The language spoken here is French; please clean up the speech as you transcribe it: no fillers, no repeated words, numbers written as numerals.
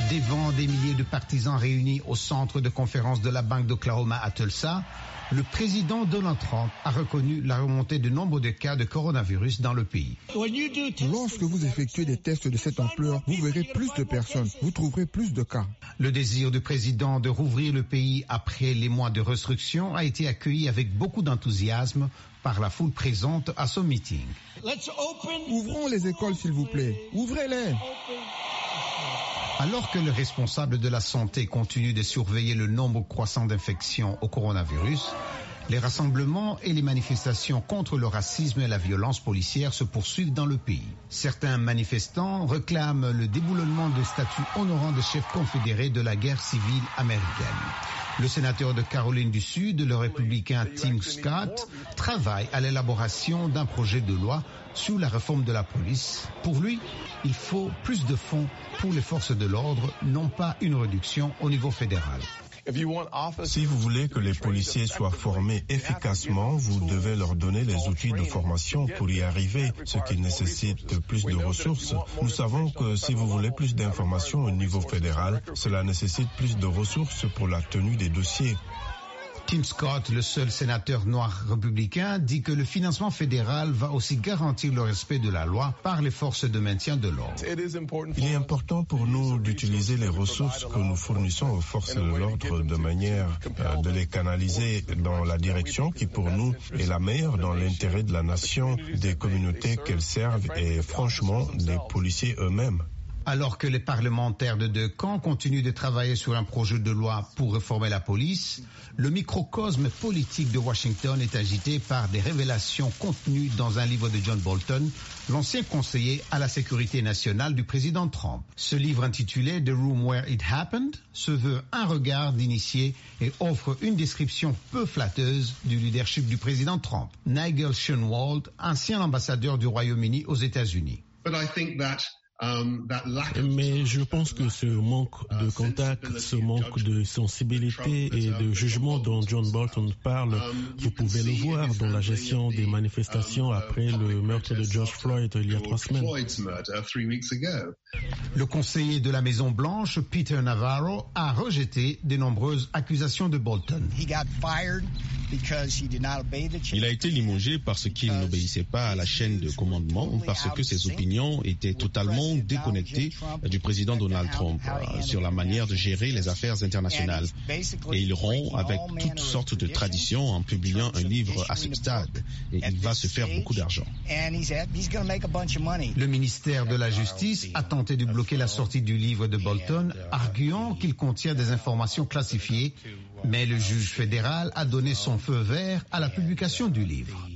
Devant des milliers de partisans réunis au centre de conférence de la Banque d'Oklahoma à Tulsa, le président Donald Trump a reconnu la remontée du nombre de cas de coronavirus dans le pays. Lorsque vous effectuez des tests de cette ampleur, vous verrez plus de personnes, vous trouverez plus de cas. Le désir du président de rouvrir le pays après les mois de restriction a été accueilli avec beaucoup d'enthousiasme par la foule présente à ce meeting. Ouvrons les écoles, s'il vous plaît. Ouvrez-les. Alors que le responsable de la santé continue de surveiller le nombre croissant d'infections au coronavirus, les rassemblements et les manifestations contre le racisme et la violence policière se poursuivent dans le pays. Certains manifestants réclament le déboulonnement de statues honorant des chefs confédérés de la guerre civile américaine. Le sénateur de Caroline du Sud, le républicain Tim Scott, travaille à l'élaboration d'un projet de loi sur la réforme de la police. Pour lui, il faut plus de fonds pour les forces de l'ordre, non pas une réduction au niveau fédéral. Si vous voulez que les policiers soient formés efficacement, vous devez leur donner les outils de formation pour y arriver, ce qui nécessite plus de ressources. Nous savons que si vous voulez plus d'informations au niveau fédéral, cela nécessite plus de ressources pour la tenue des dossiers. Tim Scott, le seul sénateur noir républicain, dit que le financement fédéral va aussi garantir le respect de la loi par les forces de maintien de l'ordre. Il est important pour nous d'utiliser les ressources que nous fournissons aux forces de l'ordre de manière de les canaliser dans la direction qui pour nous est la meilleure dans l'intérêt de la nation, des communautés qu'elles servent et franchement des policiers eux-mêmes. Alors que les parlementaires de deux camps continuent de travailler sur un projet de loi pour réformer la police, le microcosme politique de Washington est agité par des révélations contenues dans un livre de John Bolton, l'ancien conseiller à la sécurité nationale du président Trump. Ce livre intitulé The Room Where It Happened se veut un regard d'initié et offre une description peu flatteuse du leadership du président Trump. Nigel Schoenwald, ancien ambassadeur du Royaume-Uni aux États-Unis. Mais je pense que ce manque de contact, ce manque de sensibilité et de jugement dont John Bolton parle, vous pouvez le voir dans la gestion des manifestations après le meurtre de George Floyd il y a 3 semaines. Le conseiller de la Maison-Blanche, Peter Navarro, a rejeté de nombreuses accusations de Bolton. Il a été limogé parce qu'il n'obéissait pas à la chaîne de commandement, parce que ses opinions étaient totalement déconnectées du président Donald Trump sur la manière de gérer les affaires internationales. Et il rompt avec toutes sortes de traditions en publiant un livre à ce stade. Et il va se faire beaucoup d'argent. Le ministère de la Justice a tenté de bloquer la sortie du livre de Bolton, arguant qu'il contient des informations classifiées, mais le juge fédéral a donné son feu vert à la publication du livre.